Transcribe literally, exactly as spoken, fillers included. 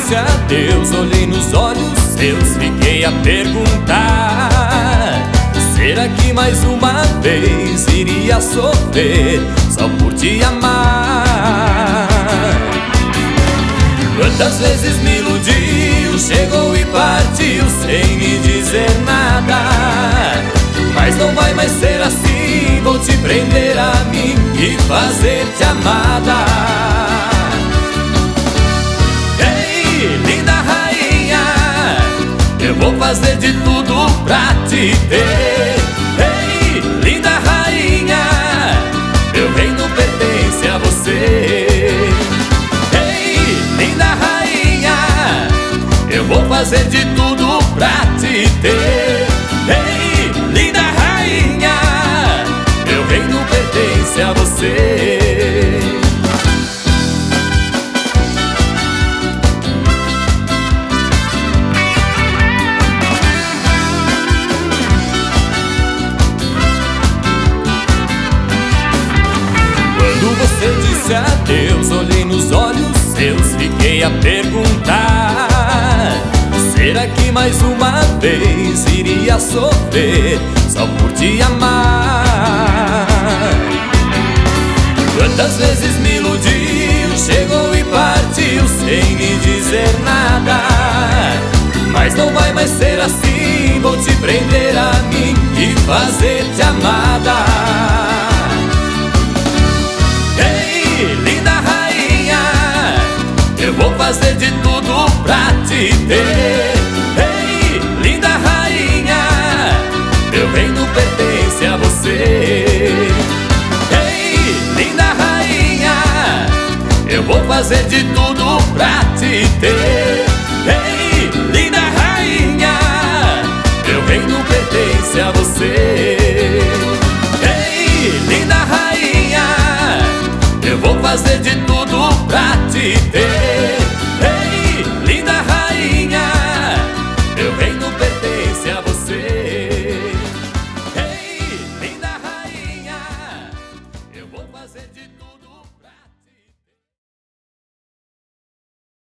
disse adeus, olhei nos olhos seus, fiquei a perguntar: será que mais uma vez iria sofrer só por te amar? Quantas vezes me iludiu, chegou e partiu sem me dizer nada. Mas não vai mais ser assim, vou te prender a mim e fazer-te amada. Ei, linda rainha, eu vou fazer de tudo pra te ter. Ei, linda rainha, meu reino pertence a você. Ei, linda rainha, eu vou fazer de tudo pra te ter. Ei, linda rainha, meu reino pertence a você. Quando você disse adeus, olhei nos olhos seus, fiquei a perguntar: será que mais uma vez iria sofrer só por te amar? Quantas vezes me iludiu, chegou e partiu sem me dizer nada. Mas não vai mais ser assim, vou te prender a mim e fazer-te amada. Ei, linda rainha, eu vou fazer de tudo pra te ter. Ei, linda rainha, meu reino pertence a você. Ei, linda rainha, eu vou fazer de tudo pra